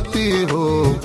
लगती हो।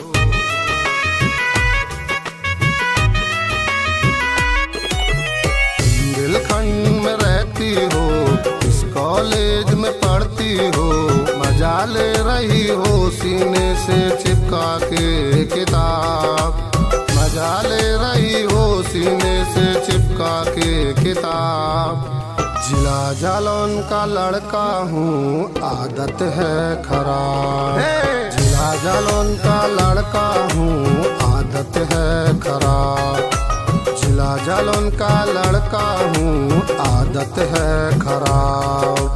दिलखंड में रहती हो, इस कॉलेज में पढ़ती हो, मजा ले रही हो सीने से चिपका के किताब, मजा ले रही हो सीने से चिपका के किताब। जिला जालौन का लड़का हूँ, आदत है खराब। जिला जालौन का लड़का हूँ, आदत है खराब। जिला जालौन का लड़का हूँ, आदत है खराब।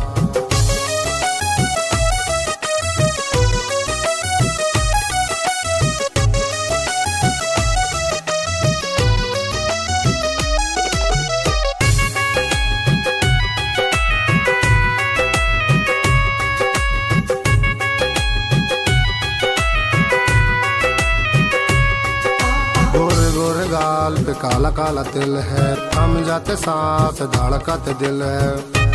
गोरे गोरे गाल पे काला काला तिल है, थम जाते सांस धड़कत दिल है।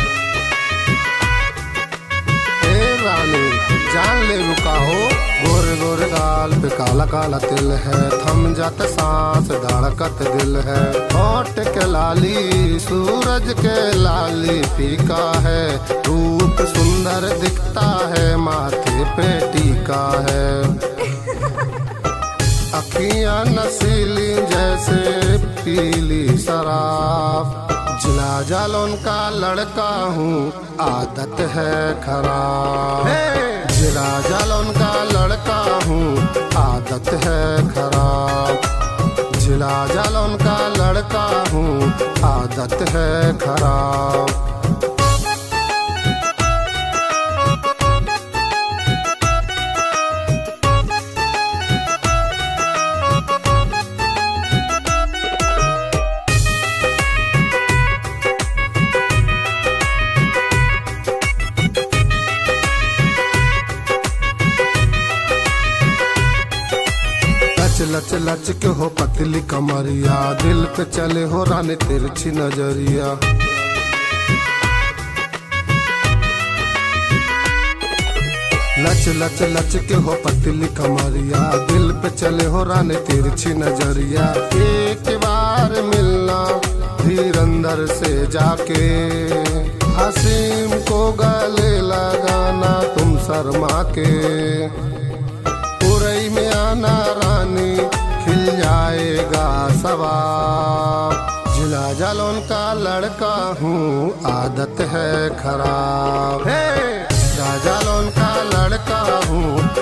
ए रानी जान ले रुका हो, गोरे गोरे गाल पे काला काला तिल है, थम जाते सांस धड़कत दिल है। होठ के लाली सूरज के लाली फीका है, रूप सुंदर दिखता है, माथे पे टीका है। अखियां नसीली जैसे पीली शराब। जिला जालौन का लड़का हूँ, आदत है खराब। जिला जालौन का लड़का हूँ, आदत है खराब। जिला जालौन का लड़का हूँ, आदत है खराब। लच लच के हो पतली कमरिया, दिल पे चले हो रानी तिरछी नजरिया। लच लच लच के हो पतली कमरिया, दिल पे चले हो रानी तिरछी नजरिया। एक बार मिलना धीरंदर से जाके, हसीम को गले लगाना तुम शर्मा के। उरई में आना रानी, खिल जाएगा सवाब। जिला जालौन का लड़का हूँ, आदत है खराब। जिला जालौन का लड़का हूँ,